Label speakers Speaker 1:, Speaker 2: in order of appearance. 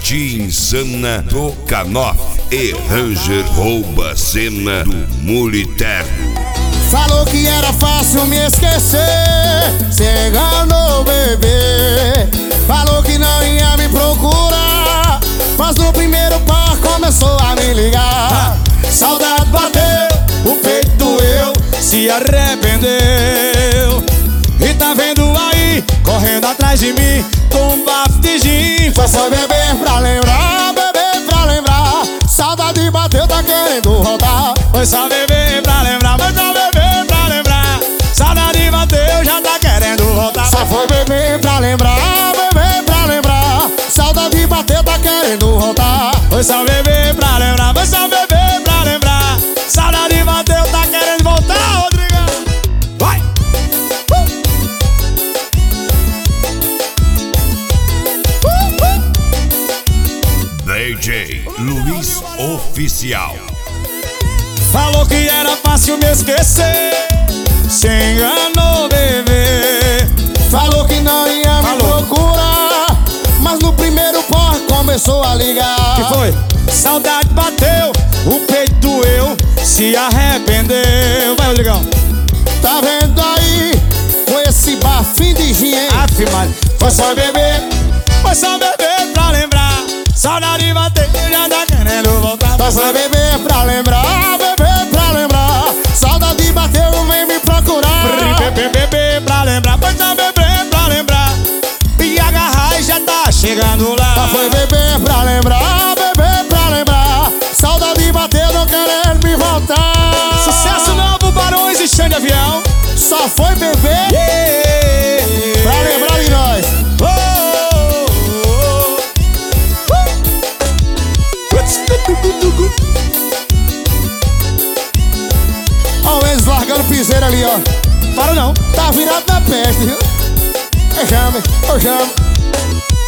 Speaker 1: Tia Insana do Canoff e Ranger rouba a cena do Muliterno.
Speaker 2: Falou que era fácil me esquecer, se enganou, bebê. Falou que não ia me procurar, mas no primeiro par começou a me ligar. Saudade bateu, o peito doeu, se arrependeu. E tá vendo aí, correndo atrás de mim, com um bafo de gin. Foi só beber pra lembrar, beber pra lembrar. Saudade bateu, tá querendo voltar. Foi só beber pra lembrar, foi só beber pra lembrar. Saudade bateu, já tá querendo voltar. Só foi beber pra lembrar, beber pra lembrar. Saudade bateu, tá querendo voltar. Foi só beber pra lembrar, foi só beber pra lembrar. Saudade bateu, tá querendo voltar, Rodrigão. Vai!
Speaker 1: DJ Luiz Oficial.
Speaker 2: Falou que era fácil me esquecer, se enganou, bebê. Falou que não ia me procurar, mas no primeiro pó começou a ligar. Que foi? Saudade bateu, o peito doeu, se arrependeu. Vai, Rodrigão. Tá vendo aí, com esse bafinho de gin, hein? Mano. Foi só beber pra lembrar. Saudade bateu, já tá querendo voltar. Foi só beber pra lembrar, beber pra lembrar. Saudade bateu, vem me procurar. Beber pra lembrar, foi só beber pra lembrar. E agarrar e já tá chegando lá. Só foi beber pra lembrar, beber pra lembrar. Saudade bateu, não querendo me voltar. Sucesso novo, Barões e Xande Avião. Só foi beber pra lembrar de nós. Ó, eles largando piseiro ali, ó. Para não, tá virado na peste, viu? Eu chamo.